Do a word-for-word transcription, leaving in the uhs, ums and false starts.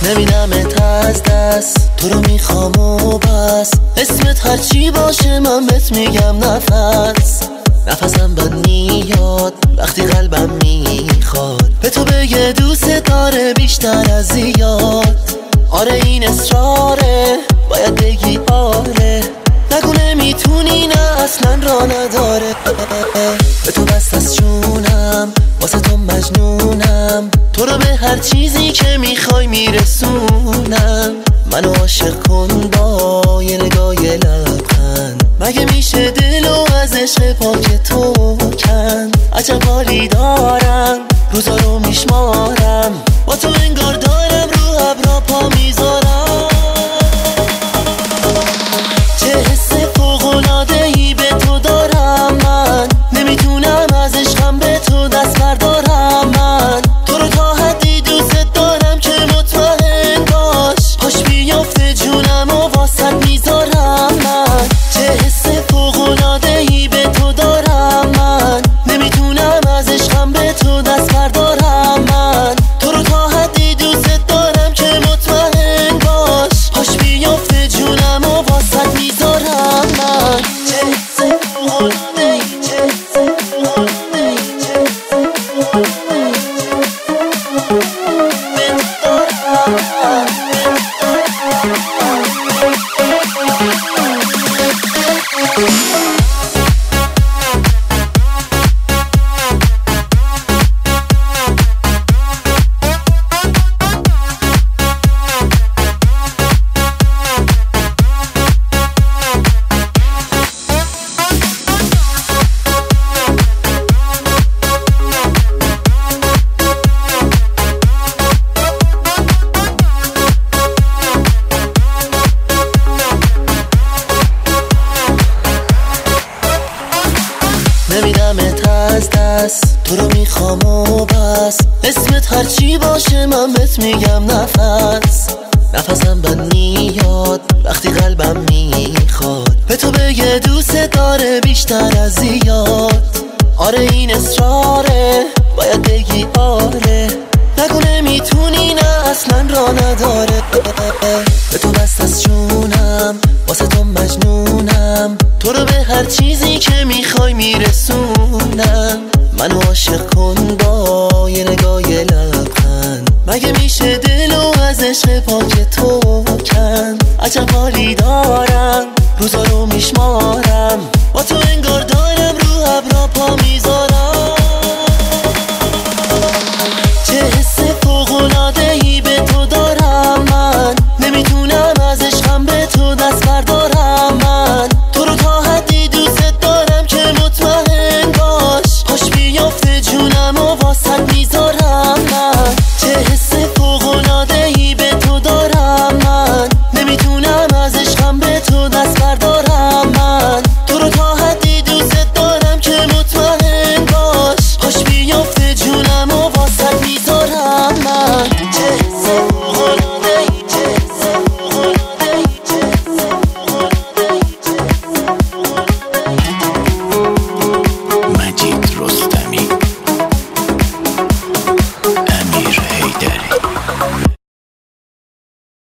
نمیدمت از دست، تو رو میخوام و بس. اسمت هرچی باشه من بهت میگم نفس. نفسم بد میاد وقتی قلبم میخواد به تو بگه دوست داره بیشتر از زیاد. آره این اصراره باید بگی آره، نگو نمیتونی نه اصلا را نداره. به تو بست از جونم واسه تو مجنونم، تو رو به هر چیزی که میخوای میرسونم. منو عاشق کن با یه نگاه یه لبخند، مگه میشه دلو از عشق پاک تو کن. عجب حالی دارم روزا رو میشمارم، با تو انگار دارم رو ابرا پا میذارم. چه حس فوق‌العاده‌ای به تو دارم من، نمیتونم از عشقم به تو دست بردارم. من تو رو تا حدی دوست دارم که مطمئن باش، پاش بیافته جونم و واسط میذارم. من چه حس فوق‌العاده‌ای به تو دارم من، نمیتونم از عشقم به تو دست بردارم. من تو رو تا حدی دوست دارم که مطمئن باش، پاش بیافته جونم و واسط میذارم. من چه حس فوق‌العاده‌ای، چه حس فوق‌العاده‌ای، چه حس فوق‌العاده‌ای به تو دارم. نمیدمت از دست، تو رو میخوام و بس. اسمت هرچی باشه من بهت میگم نفس. نفسم بد میاد وقتی قلبم میخواد به تو بگه دوست داره بیشتر از زیاد. آره این اصراره باید بگی آره، نگو نمیتونی نه اصلا را نداره. به تو بست از جونم واسه تو مجنونم، تو رو به هر چیزی که میخوای میرسونم. منو عاشق کن با یه نگاه یه لبخند، مگه میشه دلو از عشق پاک تو کن. عجب حالی دارم روزا